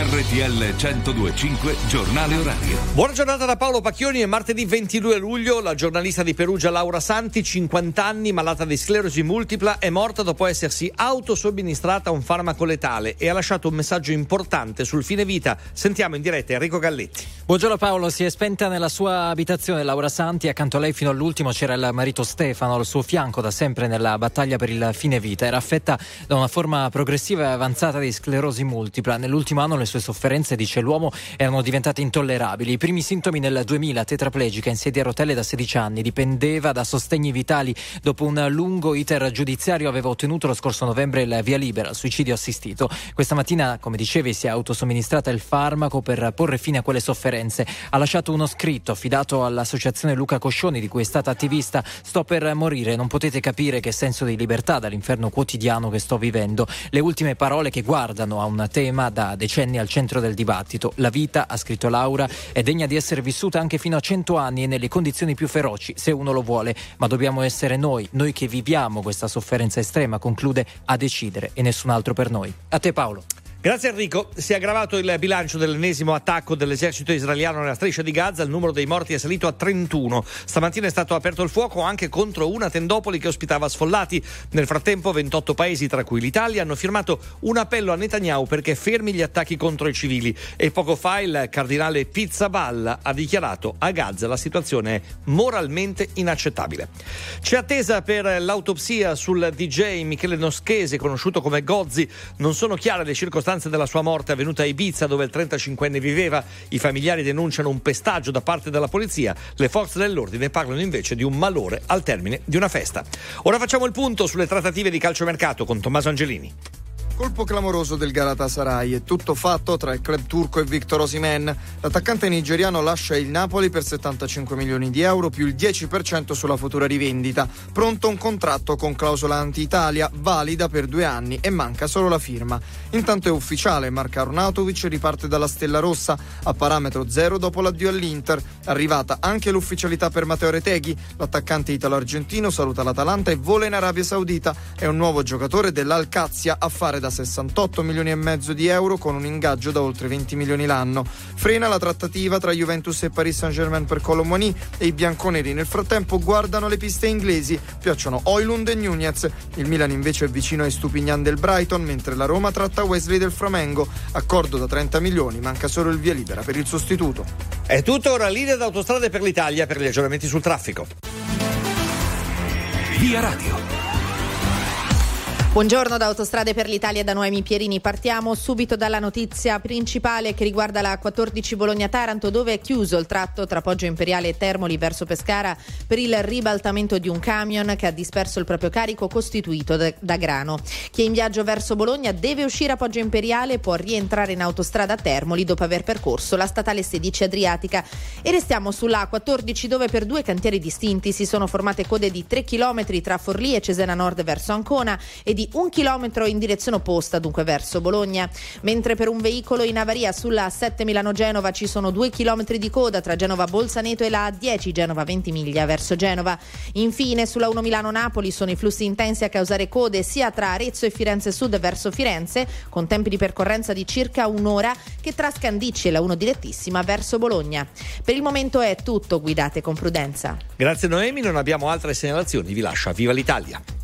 RTL 102.5 Giornale Orario. Buona giornata da Paolo Pacchioni. È martedì 22 luglio. La giornalista di Perugia Laura Santi, 50 anni, malata di sclerosi multipla, è morta dopo essersi autosomministrata un farmaco letale e ha lasciato un messaggio importante sul fine vita. Sentiamo in diretta Enrico Galletti. Buongiorno Paolo, si è spenta nella sua abitazione Laura Santi. Accanto a lei fino all'ultimo c'era il marito Stefano, al suo fianco da sempre nella battaglia per il fine vita. Era affetta da una forma progressiva e avanzata di sclerosi multipla. Nell'ultimo anno le sue sofferenze, dice l'uomo, erano diventate intollerabili. I primi sintomi nel 2000, tetraplegica in sedia a rotelle da 16 anni, dipendeva da sostegni vitali. Dopo un lungo iter giudiziario aveva ottenuto lo scorso novembre il via libera al suicidio assistito. Questa mattina, come dicevi, si è autosomministrata il farmaco per porre fine a quelle sofferenze. Ha lasciato uno scritto affidato all'associazione Luca Coscioni, di cui è stata attivista. Sto per morire, non potete capire che senso di libertà dall'inferno quotidiano che sto vivendo. Le ultime parole che guardano a un tema da decenni al centro del dibattito. La vita, ha scritto Laura, è degna di essere vissuta anche fino a 100 anni e nelle condizioni più feroci, se uno lo vuole, ma dobbiamo essere noi che viviamo questa sofferenza estrema, conclude, a decidere e nessun altro per noi. A te Paolo. Grazie Enrico. Si è aggravato il bilancio dell'ennesimo attacco dell'esercito israeliano nella striscia di Gaza. Il numero dei morti è salito a 31. Stamattina è stato aperto il fuoco anche contro una tendopoli che ospitava sfollati. Nel frattempo 28 paesi, tra cui l'Italia, hanno firmato un appello a Netanyahu perché fermi gli attacchi contro i civili. E poco fa il cardinale Pizzaballa ha dichiarato: a Gaza la situazione è moralmente inaccettabile. C'è attesa per l'autopsia sul DJ Michele Noschese, conosciuto come Gozzi. Non sono chiare le circostanze della sua morte, avvenuta a Ibiza, dove il 35enne viveva. I familiari denunciano un pestaggio da parte della polizia. Le forze dell'ordine parlano invece di un malore al termine di una festa. Ora facciamo il punto sulle trattative di calciomercato con Tommaso Angelini. Colpo clamoroso del Galatasaray, è tutto fatto tra il club turco e Victor Osimhen. L'attaccante nigeriano lascia il Napoli per 75 milioni di euro più il 10% sulla futura rivendita. Pronto un contratto con clausola anti-Italia, valida per 2 anni e manca solo la firma. Intanto è ufficiale, Marko Arnautovic riparte dalla Stella Rossa a parametro zero dopo l'addio all'Inter. Arrivata anche l'ufficialità per Matteo Retegui, l'attaccante italo-argentino saluta l'Atalanta e vola in Arabia Saudita. È un nuovo giocatore dell'Al-Qazia a fare da 68 milioni e mezzo di euro con un ingaggio da oltre 20 milioni l'anno. Frena la trattativa tra Juventus e Paris Saint-Germain per Kolo Muani e i bianconeri nel frattempo guardano le piste inglesi. Piacciono Højlund e Nunez. Il Milan invece è vicino ai Stupignan del Brighton, mentre la Roma tratta Wesley del Flamengo. Accordo da 30 milioni, manca solo il via libera per il sostituto. È tutto, ora linea d'Autostrade per l'Italia per gli aggiornamenti sul traffico. Via Radio. Buongiorno da Autostrade per l'Italia, da Noemi Pierini. Partiamo subito dalla notizia principale che riguarda la 14 Bologna-Taranto, dove è chiuso il tratto tra Poggio Imperiale e Termoli verso Pescara per il ribaltamento di un camion che ha disperso il proprio carico costituito da grano. Chi è in viaggio verso Bologna deve uscire a Poggio Imperiale e può rientrare in autostrada a Termoli dopo aver percorso la statale 16 Adriatica. E restiamo sulla 14, dove per 2 cantieri distinti si sono formate code di 3 chilometri tra Forlì e Cesena Nord verso Ancona e di 1 chilometro in direzione opposta, dunque verso Bologna, mentre per un veicolo in avaria sulla 7 Milano-Genova ci sono 2 chilometri di coda tra Genova Bolzaneto e la A10 Genova Ventimiglia verso Genova. Infine sulla 1 Milano-Napoli sono i flussi intensi a causare code sia tra Arezzo e Firenze Sud verso Firenze, con tempi di percorrenza di circa un'ora, che tra Scandicci e la 1 direttissima verso Bologna. Per il momento è tutto, guidate con prudenza. Grazie Noemi, non abbiamo altre segnalazioni, vi lascio a Viva l'Italia.